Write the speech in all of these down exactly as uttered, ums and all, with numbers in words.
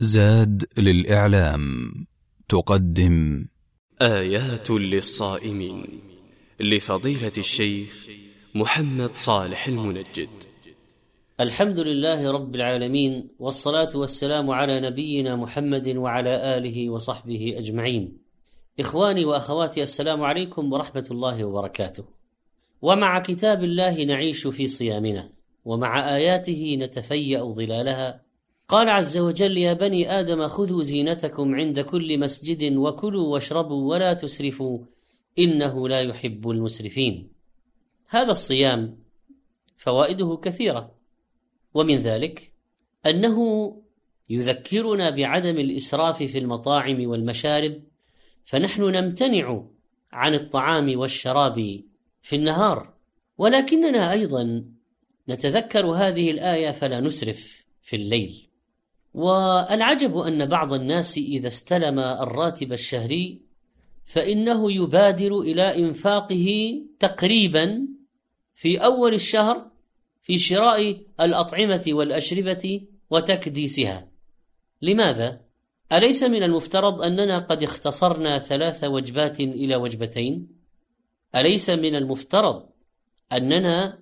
زاد للإعلام تقدم آيات للصائمين لفضيلة الشيخ محمد صالح المنجد. الحمد لله رب العالمين، والصلاة والسلام على نبينا محمد وعلى آله وصحبه أجمعين. إخواني وأخواتي، السلام عليكم ورحمة الله وبركاته. ومع كتاب الله نعيش في صيامنا، ومع آياته نتفيأ ظلالها. قال عز وجل: يا بني آدم خذوا زينتكم عند كل مسجد وكلوا واشربوا ولا تسرفوا إنه لا يحب المسرفين. هذا الصيام فوائده كثيرة، ومن ذلك أنه يذكرنا بعدم الإسراف في المطاعم والمشارب، فنحن نمتنع عن الطعام والشراب في النهار، ولكننا أيضا نتذكر هذه الآية فلا نسرف في الليل. والعجب أن بعض الناس إذا استلم الراتب الشهري فإنه يبادر إلى إنفاقه تقريبا في أول الشهر في شراء الأطعمة والأشربة وتكديسها. لماذا؟ أليس من المفترض أننا قد اختصرنا ثلاث وجبات إلى وجبتين؟ أليس من المفترض أننا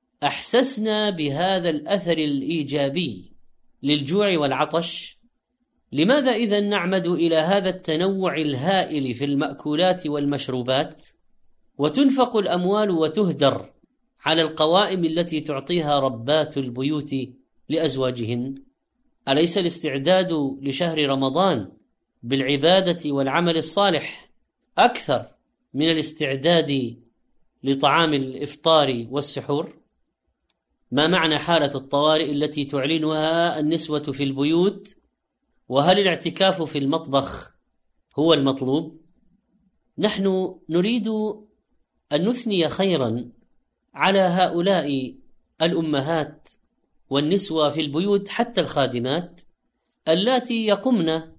أحسسنا بهذا الأثر الإيجابي للجوع والعطش؟ لماذا إذن نعمد إلى هذا التنوع الهائل في المأكولات والمشروبات، وتنفق الأموال وتهدر على القوائم التي تعطيها ربات البيوت لأزواجهن؟ أليس الاستعداد لشهر رمضان بالعبادة والعمل الصالح أكثر من الاستعداد لطعام الإفطار والسحور؟ ما معنى حالة الطوارئ التي تعلنها النسوة في البيوت؟ وهل الاعتكاف في المطبخ هو المطلوب؟ نحن نريد أن نثني خيرا على هؤلاء الأمهات والنسوة في البيوت، حتى الخادمات اللاتي يقمن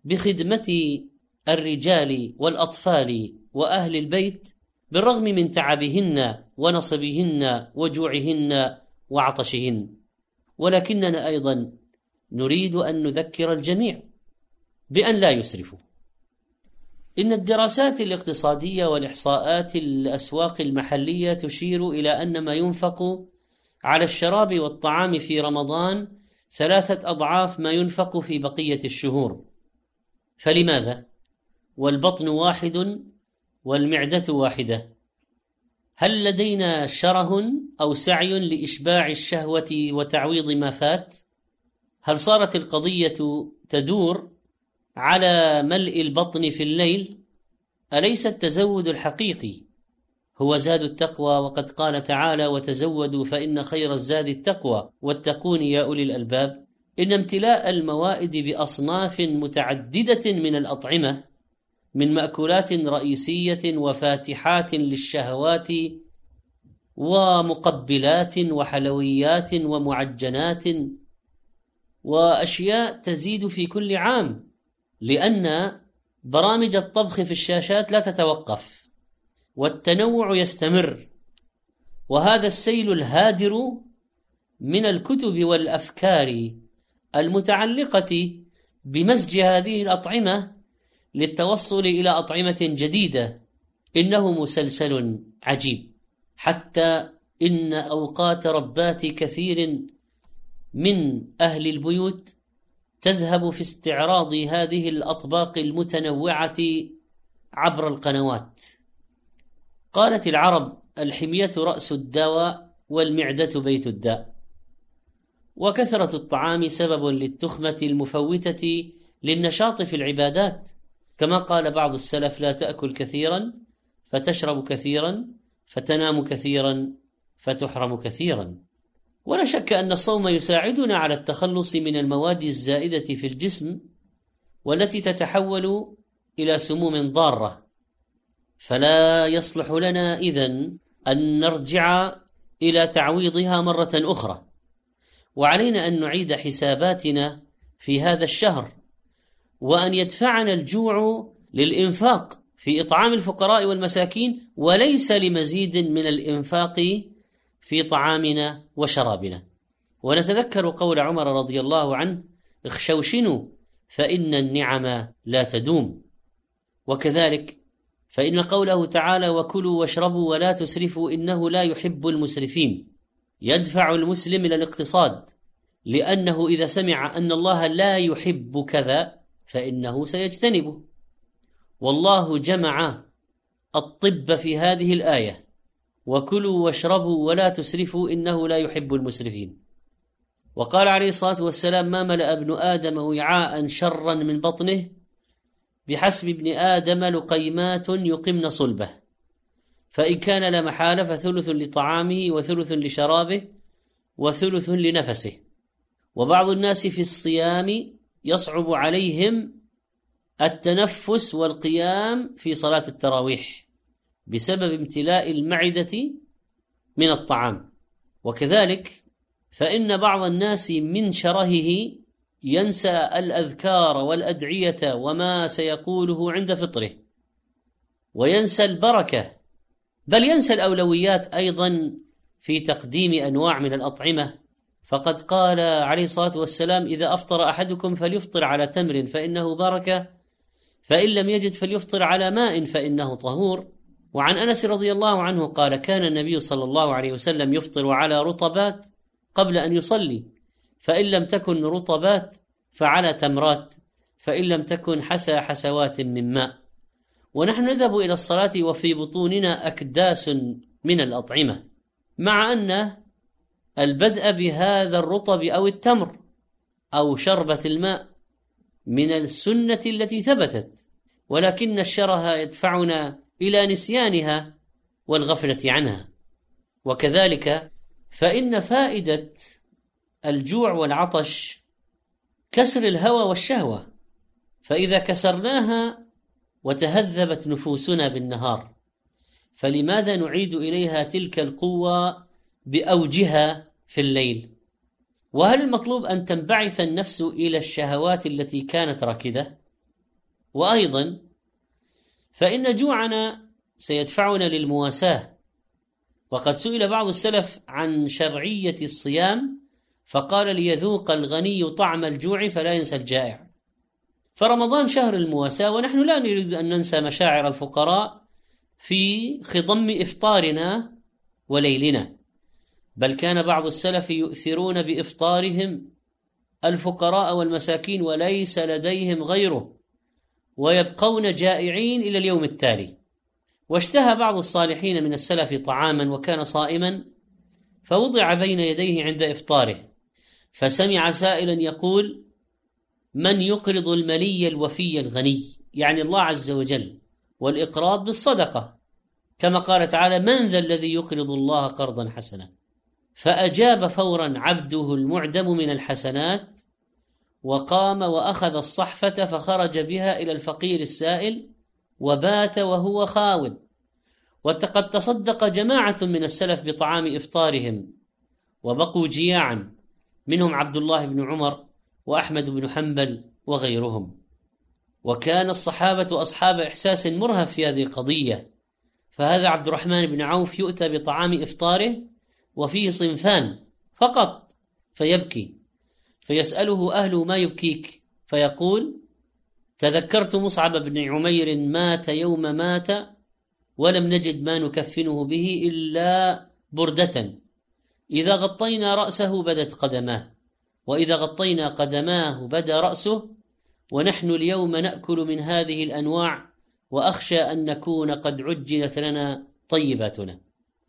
بخدمة الرجال والأطفال وأهل البيت بالرغم من تعبهن ونصبهن وجوعهن وعطشهن. ولكننا أيضا نريد أن نذكر الجميع بأن لا يسرفوا. إن الدراسات الاقتصادية والإحصاءات الأسواق المحلية تشير إلى أن ما ينفق على الشراب والطعام في رمضان ثلاثة أضعاف ما ينفق في بقية الشهور. فلماذا؟ والبطن واحد والمعدة واحدة. هل لدينا شره أو سعي لإشباع الشهوة وتعويض ما فات؟ هل صارت القضية تدور على ملء البطن في الليل؟ أليس التزود الحقيقي هو زاد التقوى؟ وقد قال تعالى: وتزودوا فإن خير الزاد التقوى واتقون يا أولي الألباب. إن امتلاء الموائد بأصناف متعددة من الأطعمة من مأكولات رئيسية وفاتحات للشهوات ومقبلات وحلويات ومعجنات وأشياء تزيد في كل عام، لأن برامج الطبخ في الشاشات لا تتوقف والتنوع يستمر، وهذا السيل الهادر من الكتب والأفكار المتعلقة بمزج هذه الأطعمة للتوصل إلى أطعمة جديدة إنه مسلسل عجيب، حتى إن أوقات ربات كثير من أهل البيوت تذهب في استعراض هذه الأطباق المتنوعة عبر القنوات. قالت العرب: الحمية رأس الدواء والمعدة بيت الداء. وكثرة الطعام سبب للتخمة المفوتة للنشاط في العبادات، كما قال بعض السلف: لا تأكل كثيرا فتشرب كثيرا فتنام كثيرا فتحرم كثيرا. ولا شك أن الصوم يساعدنا على التخلص من المواد الزائدة في الجسم والتي تتحول إلى سموم ضارة، فلا يصلح لنا إذن أن نرجع إلى تعويضها مرة أخرى، وعلينا أن نعيد حساباتنا في هذا الشهر، وأن يدفعنا الجوع للإنفاق في إطعام الفقراء والمساكين، وليس لمزيد من الإنفاق في طعامنا وشرابنا. ونتذكر قول عمر رضي الله عنه: اخشوشنوا فإن النعم لا تدوم. وكذلك فإن قوله تعالى وكلوا واشربوا ولا تسرفوا إنه لا يحب المسرفين يدفع المسلم إلى الاقتصاد، لأنه إذا سمع أن الله لا يحب كذا فإنه سيجتنبه. والله جمع الطب في هذه الآية وكلوا واشربوا ولا تسرفوا إنه لا يحب المسرفين. وقال عليه الصلاة والسلام ما ملأ ابن آدم وعاء شرا من بطنه بحسب ابن آدم لقيمات يقمن صلبه، فإن كان لا محالة فثلث لطعامه وثلث لشرابه وثلث لنفسه. وبعض الناس في الصيام يصعب عليهم التنفس والقيام في صلاة التراويح بسبب امتلاء المعدة من الطعام. وكذلك فإن بعض الناس من شرهه ينسى الأذكار والأدعية وما سيقوله عند فطره، وينسى البركة، بل ينسى الأولويات أيضا في تقديم أنواع من الأطعمة. فقد قال عليه الصلاة والسلام إذا أفطر أحدكم فليفطر على تمر فإنه بركة، فإن لم يجد فليفطر على ماء فإنه طهور. وعن أنس رضي الله عنه قال كان النبي صلى الله عليه وسلم يفطر على رطبات قبل أن يصلي، فإن لم تكن رطبات فعلى تمرات، فإن لم تكن حسى حسوات من ماء. ونحن نذهب إلى الصلاة وفي بطوننا أكداس من الأطعمة، مع أن البدء بهذا الرطب أو التمر أو شربة الماء من السنة التي ثبتت، ولكن الشره يدفعنا إلى نسيانها والغفلة عنها. وكذلك فإن فائدة الجوع والعطش كسر الهوى والشهوة، فإذا كسرناها وتهذبت نفوسنا بالنهار فلماذا نعيد إليها تلك القوة بأوجها في الليل؟ وهل المطلوب أن تنبعث النفس إلى الشهوات التي كانت راكدة؟ وأيضا فإن جوعنا سيدفعنا للمواساة، وقد سئل بعض السلف عن شرعية الصيام فقال ليذوق الغني طعم الجوع فلا ينسى الجائع. فرمضان شهر المواساة، ونحن لا نريد أن ننسى مشاعر الفقراء في خضم إفطارنا وليلنا، بل كان بعض السلف يؤثرون بإفطارهم الفقراء والمساكين وليس لديهم غيره، ويبقون جائعين إلى اليوم التالي. واشتهى بعض الصالحين من السلف طعاما وكان صائما فوضع بين يديه عند إفطاره، فسمع سائلا يقول من يقرض الملي الوفي الغني، يعني الله عز وجل، والإقراض بالصدقة كما قال تعالى من ذا الذي يقرض الله قرضا حسنا. فأجاب فورا عبده المعدم من الحسنات، وقام وأخذ الصحفة فخرج بها إلى الفقير السائل وبات وهو خاوب. وقد تصدق جماعة من السلف بطعام إفطارهم وبقوا جياعا، منهم عبد الله بن عمر وأحمد بن حنبل وغيرهم. وكان الصحابة أصحاب إحساس مرهف في هذه القضية، فهذا عبد الرحمن بن عوف يؤتى بطعام إفطاره وفيه صنفان فقط فيبكي، فيسأله أهله ما يبكيك؟ فيقول تذكرت مصعب بن عمير مات يوم مات ولم نجد ما نكفنه به إلا بردة، إذا غطينا رأسه بدت قدماه، وإذا غطينا قدماه بدا رأسه، ونحن اليوم نأكل من هذه الأنواع وأخشى أن نكون قد عجلت لنا طيباتنا.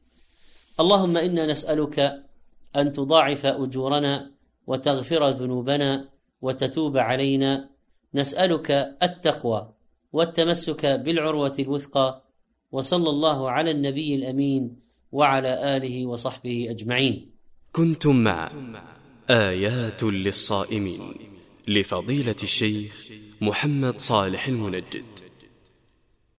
اللهم إنا نسألك أن تضاعف أجورنا وتغفر ذنوبنا وتتوب علينا. نسألك التقوى والتمسك بالعروة الوثقى، وصلى الله على النبي الأمين وعلى آله وصحبه أجمعين. كنتم مع آيات للصائمين لفضيلة الشيخ محمد صالح المنجد.